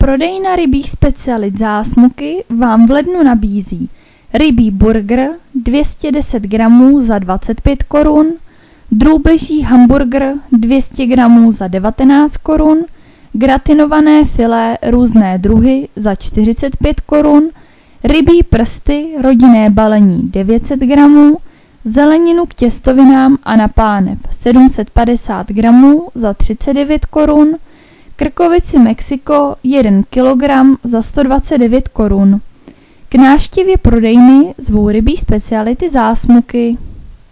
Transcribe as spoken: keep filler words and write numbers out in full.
Prodejna rybích specialit Zásmuky vám v lednu nabízí rybí burger dvě stě deset gramů za dvacet pět korun, drůbeží hamburger dvě stě gramů za devatenáct korun, gratinované filé různé druhy za čtyřicet pět korun, rybí prsty rodinné balení devět set gramů, zeleninu k těstovinám a na pánev sedm set padesát gramů za třicet devět korun, krkovici Mexiko jeden kilogram za sto dvacet devět korun. K návštěvě prodejny zvou rybí speciality Zásmuky.